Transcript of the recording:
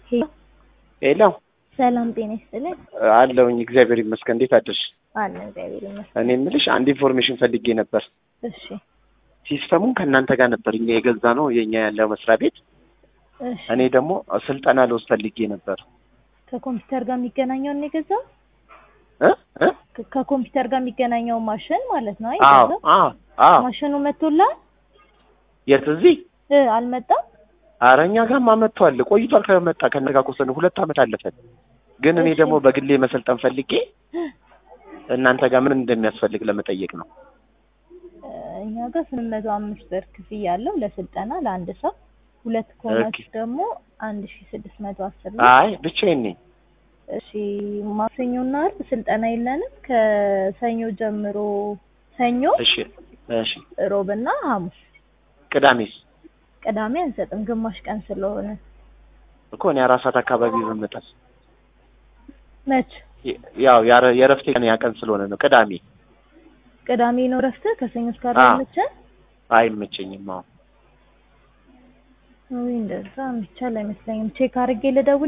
ሄሎ ሄሎ ሰላም ጤና ይስጥልኝ። አለሁኝ እግዚአብሔር ይመስገን። እንዴት አደርሽ? አለን እግዚአብሔር ይመስገን። እኔ የምልሽ አንድ ኢንፎርሜሽን ፈልጌ ነበር። እሺ ሲስተሙን ከእናንተ ጋር ነበር እኛ የገዛ ነው የኛ ያለው መስሪያ ቤት። እሺ እኔ ደግሞ ስልጠና ልወስድ ፈልጌ ነበር። ከኮምፒውተር ጋር የሚገናኘው ነው የገዛው? እ እ ከኮምፒውተር ጋር የሚገናኘው ማሽን ማለት ነው አዎ አይደል? አዎ ማሽኑ መጥቶላል? የት እዚህ? አልመጣም? ኧረ እኛ ጋርማ መጥቷል። ቆይቷል ከመጣ ከነጋ ኮሰን 2 አመት አለፈን። ግን እኔ ደግሞ በግሌ መሰልጠን ፈልጌ እናንተ ጋር ምን እንደሚያስፈልግ ለመጠየቅ ነው። እኛ ጋር 805 ብር ክፍያ አለው ለስልጠና ለአንድ ሰው። 2 ኮማስ ደግሞ 1610 ነው። አይ ብቻዬን ነኝ። እሺ ማክሰኞና ዓርብ ስልጠና የለንም። ከሰኞ ጀምሮ ሰኞ፣ እሺ እሺ፣ ሮብና ሐሙስ። ቅዳሜስ? ቅዳሜ አንሰጥም ግማሽ ቀን ስለሆነ እኮ ነው 4 ሰዓት አካባቢ በመጣስ መች ያው የረፍቴ ቀን ያቀን ስለሆነ ነው። ቅዳሜ ነው ረፍት ከሰኞ እስከ ዓርብ አይመችም? አይመቸኝም። ወይ እንደዛ የሚቻል አይመስለኝም። ቼክ አድርጌ ልደውል